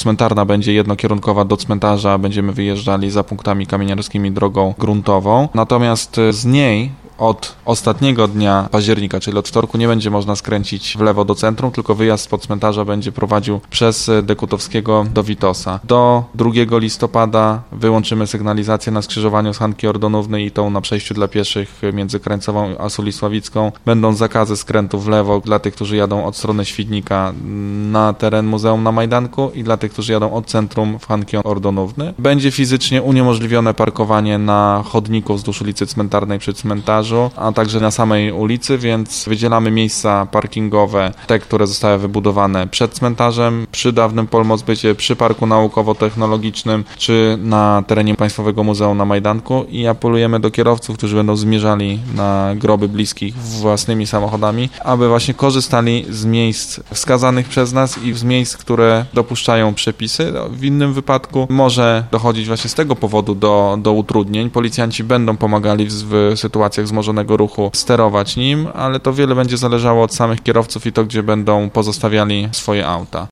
cmentarna będzie jednokierunkowa do cmentarza, będziemy wyjeżdżali za punktami kamieniarskimi drogą gruntową. Natomiast z niej od ostatniego dnia października, czyli od wtorku, nie będzie można skręcić w lewo do centrum, tylko wyjazd spod cmentarza będzie prowadził przez Dekutowskiego do Witosa. Do 2 listopada wyłączymy sygnalizację na skrzyżowaniu z Hanki Ordonówny i tą na przejściu dla pieszych między Krańcową a Sulisławicką. Będą zakazy skrętów w lewo dla tych, którzy jadą od strony Świdnika na teren Muzeum na Majdanku i dla tych, którzy jadą od centrum w Hanki Ordonówny. Będzie fizycznie uniemożliwione parkowanie na chodniku wzdłuż ulicy Cmentarnej przy cmentarzu, a także na samej ulicy, więc wydzielamy miejsca parkingowe, te, które zostały wybudowane przed cmentarzem, przy dawnym Polmozbycie, przy Parku Naukowo-Technologicznym, czy na terenie Państwowego Muzeum na Majdanku i apelujemy do kierowców, którzy będą zmierzali na groby bliskich własnymi samochodami, aby właśnie korzystali z miejsc wskazanych przez nas i z miejsc, które dopuszczają przepisy. W innym wypadku może dochodzić właśnie z tego powodu do utrudnień. Policjanci będą pomagali w sytuacjach wzmożonego ruchu sterować nim, ale to wiele będzie zależało od samych kierowców i to, gdzie będą pozostawiali swoje auta.